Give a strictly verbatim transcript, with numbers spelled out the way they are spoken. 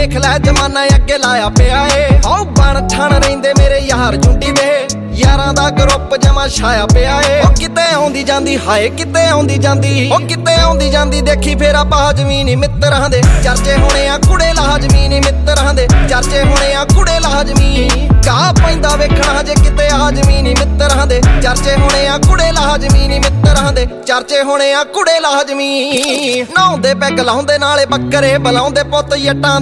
देख लै जमाना अगे लाया पिया ए। औ बन ठन रहिंदे मेरे यार जुंडी दे, यारां दा ग्रुप जमा छाया पिया ए। ओ किते आउंदी जांदी हाय किते आउंदी जांदी, ओ किते आउंदी जांदी देखी फेर आपा जमीनी मित्तरां दे। चर्चे होने आ कुड़े लाजमीनी मित्तरां दे, चर्चे होने आ कुड़े लाजमी। गा पैंदा वेखणा जे किते आ जमीनी मित्तरां दे, चर्चे होने आ कुड़े लाजमीनी मित्तरां दे, चर्चे होने आ कुड़े लाजमी। नहाउंदे पैग लाउंदे नाले बकरे बुलाउंदे पुੱਤ जट्टां